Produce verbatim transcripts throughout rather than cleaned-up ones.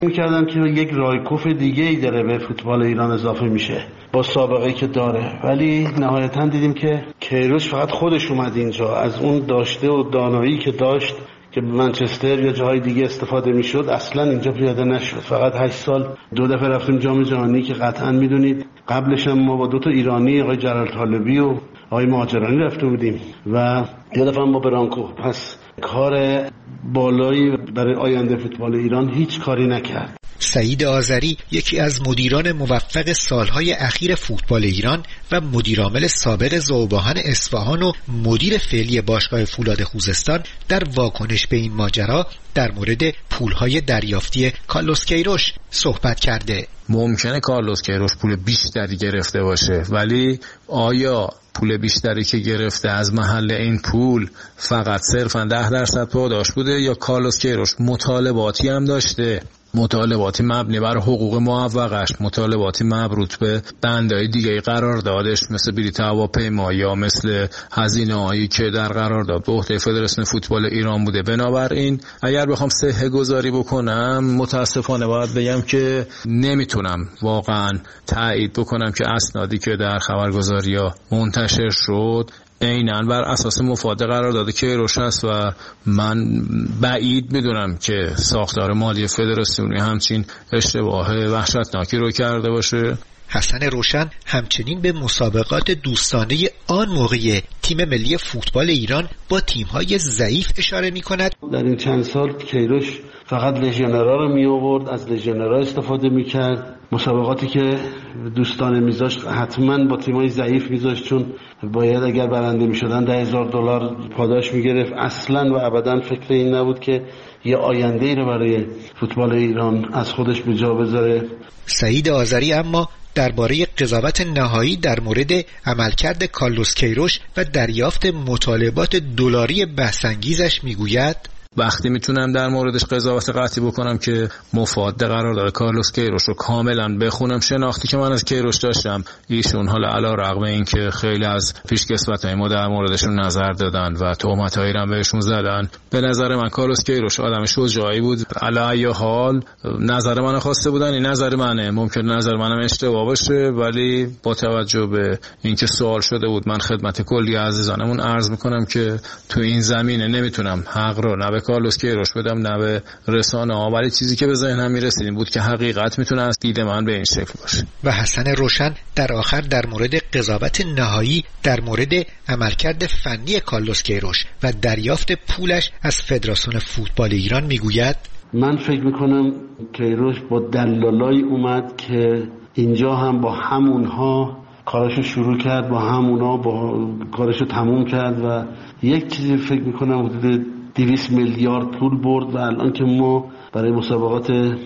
می‌کردم که یک رایکوف دیگه‌ای داره به فوتبال ایران اضافه میشه با سابقه‌ای که داره، ولی نهایتاً دیدیم که کیروش فقط خودش اومد اینجا، از اون داشته و دانایی که داشت که منچستر یا جاهای دیگه استفاده میشد اصلا اینجا پیاده نشد. فقط هشت سال دو دفعه رفتیم جام جهانی که قطعا میدونید قبلش هم ما با دو تا ایرانی آقای جلال طالبی و آقای مهاجرانی رفته بودیم و یه دفعه ما برانکو. پس کار بالایی برای آینده فوتبال ایران هیچ کاری نکرد. سعید آذری یکی از مدیران موفق سالهای اخیر فوتبال ایران و مدیرعامل سابق ذوباهن اصفهان و مدیر فعلی باشگاه فولاد خوزستان در واکنش به این ماجرا در مورد پولهای دریافتی کارلوس کیروش صحبت کرده. ممکنه کارلوس کیروش پول بیشتری گرفته باشه، ولی آیا پول بیشتری که گرفته از محل این پول فقط صرفاً ده درصد پاداش بوده یا کارلوس کیروش مطالباتی هم داشته؟ مطالباتی مبنی بر حقوق معوقش، مطالباتی مربوط به بندهای دیگه قراردادش مثل بلیط هواپیما یا مثل هزینه‌هایی که در قرارداد به عهده فدراسیون فوتبال ایران بوده. بنابراین اگر بخوام صحه گذاری بکنم متاسفانه باید بگم که نمیتونم واقعا تایید بکنم که اسنادی که در خبرگزاری‌ها منتشر شد عیناً بر اساس مفاد قرارداد کیروش است و من بعید میدونم که ساختار مالی فدراسیونی همچین اشتباه وحشتناکی رو کرده باشه. حسن روشن همچنین به مسابقات دوستانه آن موقع تیم ملی فوتبال ایران با تیم‌های ضعیف اشاره می‌کند. در این چند سال کیروش فقط لژیونرها رو می آورد، از لژیونرها استفاده می‌کرد. مسابقاتی که دوستانه می‌ذاشت حتما با تیم‌های ضعیف می‌ذاشت، چون باید اگر برنده می‌شدن ده هزار دلار پاداش می‌گرفت. اصلاً و ابداً فکر این نبود که یه آینده‌ای رو برای فوتبال ایران از خودش به جا بذاره. سعید آذری اما درباره قضاوت نهایی در مورد عملکرد کارلوس کیروش و دریافت مطالبات دلاری بحث‌انگیزش میگوید: وقتی میتونم در موردش قضاوت قطعی بکنم که مفاد قرارداد کارلوس کیروش رو کاملا بخونم، شناختی که من از کیروش داشتم ایشون حالا علی رغم این که خیلی از پیشکسوتای ما در موردشون نظر دادن و تهمتایی هم بهشون زدن، به نظر من کارلوس کیروش آدم شجاعی بود. علی ای حال نظر منو خواسته بودن، این نظر منه، ممکن نظر منم اشتباه باشه، ولی با توجه به اینکه سوال شده بود من خدمت کلی عزیزانمون عرض میکنم که تو این زمینه نمیتونم حق رو نه کارلوس کیروش بدم نه به رسانه ها، ولی چیزی که به ذهنم میرسید این بود که حقیقت میتونه از دید من به این شکل باشه. و حسن روشن در آخر در مورد قضاوت نهایی در مورد عملکرد فنی کارلوس کیروش و دریافت پولش از فدراسیون فوتبال ایران میگوید: من فکر میکنم کیروش با دلالای اومد که اینجا هم با همونها کارشو شروع کرد، با همونا با کارشو تموم کرد و یک چیزی فکر میکنم حدود دویست میلیارد پول برد و الان که ما برای مسابقات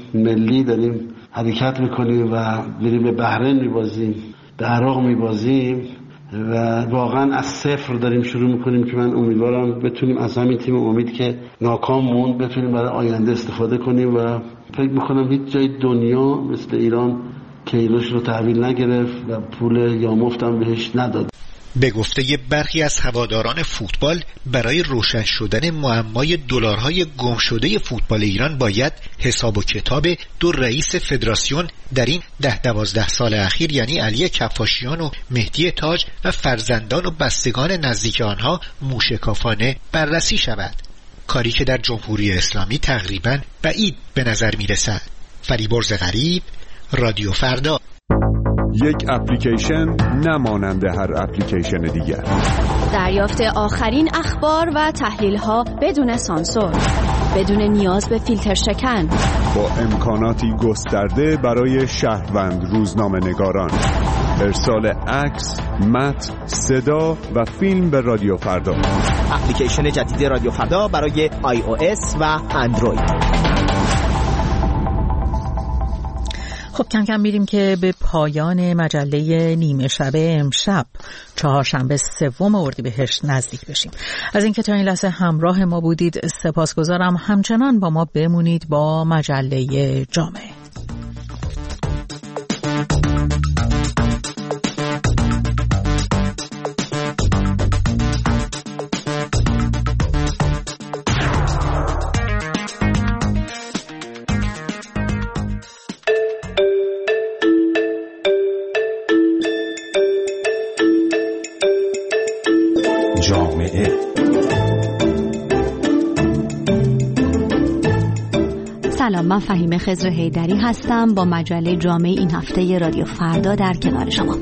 ملی داریم حرکت میکنیم و بریم به بحرین میبازیم، به عراق میبازیم و واقعا از صفر داریم شروع میکنیم که من امیدوارم بتونیم از همین تیم امید که ناکام موند بتونیم برای آینده استفاده کنیم و فکر میکنم هیچ جای دنیا مثل ایران کیروش رو تحویل نگرفت و پول یا مفتم بهش نداد. به گفته برخی از هواداران فوتبال برای روشن شدن معمای دلارهای گم شده فوتبال ایران باید حساب و کتاب دو رئیس فدراسیون در این ده دوازده سال اخیر یعنی علی کفاشیان و مهدی تاج و فرزندان و بستگان نزدیک آنها موشکافانه بررسی شود، کاری که در جمهوری اسلامی تقریبا بعید به نظر می رسد. فریبرز غریب، رادیو فردا. یک اپلیکیشن نمانند هر اپلیکیشن دیگر. دریافت آخرین اخبار و تحلیل‌ها بدون سانسور، بدون نیاز به فیلتر شکن، با امکاناتی گسترده برای شهروند روزنامه‌نگاران. ارسال عکس، متن، صدا و فیلم به رادیو فردا. اپلیکیشن جدید رادیو فردا برای آی او اس و اندروید. خب کم کم میریم که به پایان مجله نیمه شب امشب چهارشنبه سوم اردیبهشت نزدیک بشیم. از اینکه تا این لحظه همراه ما بودید سپاسگزارم. همچنان با ما بمونید با مجله جامعه. من فهیمه خضر حیدری هستم با مجله جامعه این هفته رادیو فردا در کنار شما.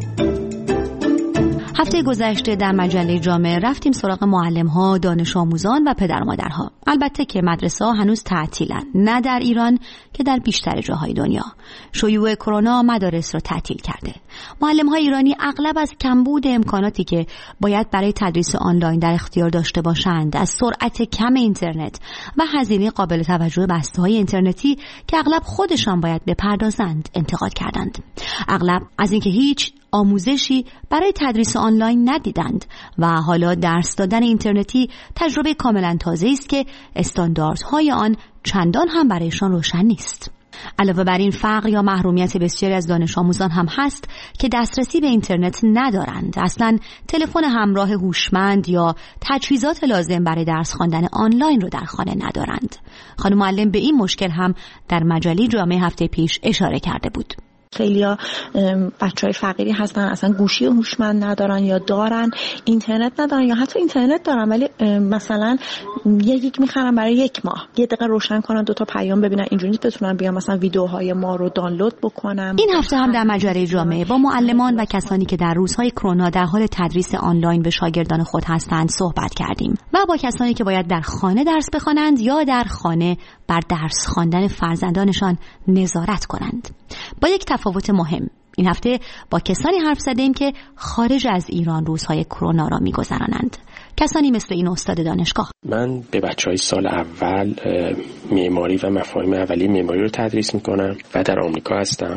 هفته گذشته در مجله جامعه رفتیم سراغ معلم‌ها، دانش آموزان و پدر مادرها. البته که مدرسه‌ها هنوز تعطیلن، نه در ایران که در بیشتر جاهای دنیا. شیوع کرونا مدارس را تعطیل کرده. معلم‌های ایرانی اغلب از کمبود امکاناتی که باید برای تدریس آنلاین در اختیار داشته باشند، از سرعت کم اینترنت و هزینه قابل توجه بسته‌های اینترنتی که اغلب خودشان باید بپردازند، انتقاد کردند. اغلب از اینکه هیچ آموزشی برای تدریس آنلاین ندیدند و حالا درس دادن اینترنتی تجربه کاملا تازه است که استانداردهای آن چندان هم برایشان روشن نیست. علاوه بر این فقر یا محرومیت بسیاری از دانش آموزان هم هست که دسترسی به اینترنت ندارند، اصلا تلفن همراه هوشمند یا تجهیزات لازم برای درس خواندن آنلاین رو در خانه ندارند. خانم معلم به این مشکل هم در مجله جامعه هفته پیش اشاره کرده بود. خیلیا بچهای فقیری هستن اصلا گوشی هوشمند ندارن یا دارن اینترنت ندارن یا حتی اینترنت دارن ولی مثلا یکی میخرن برای یک ماه یه دقیقه روشن کنن دو تا پیام ببینن اینجوری بتونن بیان مثلا ویدیوهای ما رو دانلود بکنن. این هفته هم در مجله جامعه با معلمان و کسانی که در روزهای کرونا در حال تدریس آنلاین به شاگردان خود هستند صحبت کردیم و با کسانی که باید در خانه درس بخوانند یا در خانه بر درس خواندن فرزندانشان نظارت کنند. با یک تفاوت مهم این هفته با کسانی حرف زدیم که خارج از ایران روزهای کرونا را می‌گذرانند. کسانی مثل این استاد دانشگاه. من به بچهای سال اول معماری و مفاهیم اولیه معماری رو تدریس می‌کنم و در آمریکا هستم.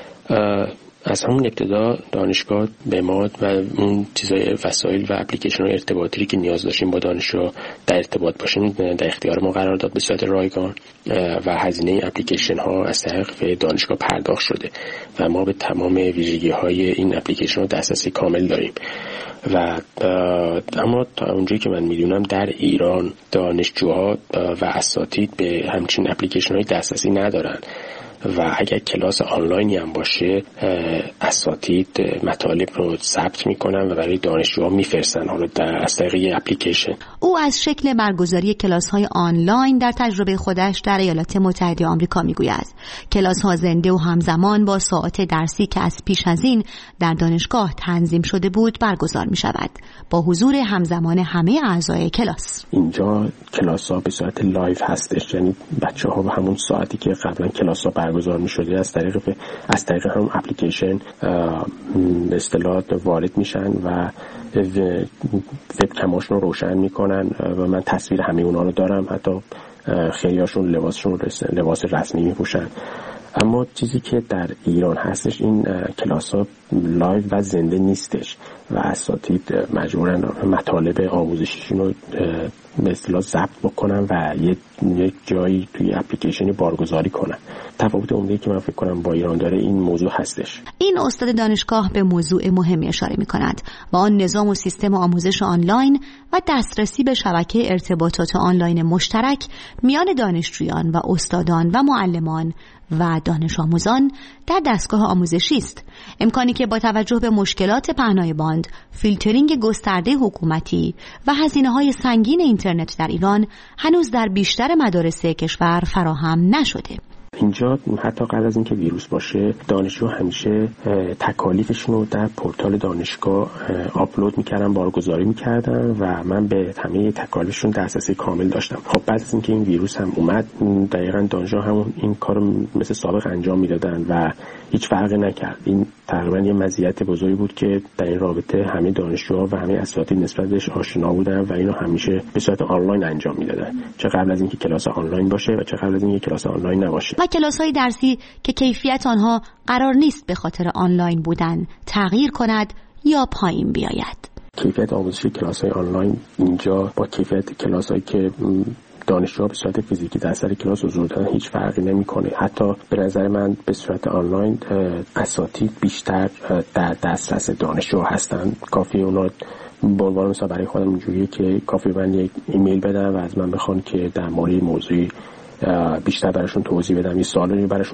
از همون ابتدا دانشگاه به ما و اون چیزای وسایل و اپلیکیشن های ارتباطی که نیاز داشتیم با دانشجو در ارتباط باشیم در اختیار ما قرار داد به صورت رایگان و هزینه اپلیکیشن ها از طریق دانشگاه پرداخت شده و ما به تمام ویژگی های این اپلیکیشن ها دسترسی کامل داریم. و اما تا اونجایی که من میدونم در ایران دانشجوها و اساتید به همچین اپلیکیشن های دسترسی ندارن و اگر کلاس آنلاینی هم باشه اساتید مطالب رو ثبت میکنن و برای دانشجوها میفرستن حالا در از طریق یه اپلیکیشن. او از شکل برگزاری کلاس‌های آنلاین در تجربه خودش در ایالات متحده آمریکا میگوید. کلاس‌ها زنده و همزمان با ساعات درسی که از پیش از این در دانشگاه تنظیم شده بود برگزار میشود با حضور همزمان همه اعضای کلاس. اینجا کلاس‌ها به صورت لایو هستش، یعنی بچه‌ها به همون ساعتی که قبلا کلاس‌ها برگزار می‌شده از طریق از طریق هم اپلیکیشن به اصطلاح وارد میشن و وبکماشون رو روشن میکنن و من تصویر همه اونا رو دارم، حتی خیلیاشون لباسشون لباس رسمی میپوشن. اما چیزی که در ایران هستش این کلاس ها لایو و زنده نیستش و اساتید مجبورن مطالب آموزشیشون رو به اصطلاح ضبط بکنن و یک جایی توی اپلیکیشنی بارگذاری کنن. تفاوت عمده‌ای که من فکر کنم با ایران داره این موضوع هستش. این استاد دانشگاه به موضوع مهمی اشاره می‌کند و آن نظام و سیستم آموزش آنلاین و دسترسی به شبکه ارتباطات آنلاین مشترک میان دانشجویان و استادان و معلمان و دانش آموزان در دستگاه آموزشی است. امکانی که با توجه به مشکلات پهنای باند، فیلترینگ گسترده حکومتی و هزینه‌های سنگین اینترنت در ایران هنوز در بیشتر مدارس کشور فراهم نشده. اینجا حتی قبل از اینکه ویروس باشه دانشجو همیشه تکالیفشون رو در پورتال دانشگاه آپلود میکردن، بارگذاری میکردن و من به همه تکالیفشون دسترسی کامل داشتم. خب بعد از اینکه این ویروس هم اومد دقیقاً دانشجو همون این کارو مثل سابق انجام میدادن و هیچ فرقی نکرد. این تقریبا یه مزیت بزرگی بود که در این رابطه همه دانشجوها و همه اساتید نسبت بهش آشنا بودن و اینو همیشه به صورت آنلاین انجام میدادن، چه قبل از اینکه کلاس آنلاین باشه و چه قبل از اینکه کلاس آنلاین نباشه. و کلاس‌های درسی که کیفیت آنها قرار نیست به خاطر آنلاین بودن تغییر کند یا پایین بیاید. کیفیت آموزشی کلاس‌های آنلاین اینجا با کیفیت کلاس‌هایی که دانشجوها به صورت فیزیکی در سر کلاس حضور دارن هیچ فرقی نمی‌کنه. حتی به نظر من به صورت آنلاین اساتید بیشتر در دسترس دانشجو هستن. کافی اونا به عنوان مثلا برای خودم اینجوریه که کافی من یک ایمیل بدم و از من بخوان که در مورد موضوعی بیشتر براشون توضیح بدم، یه سوالی براشون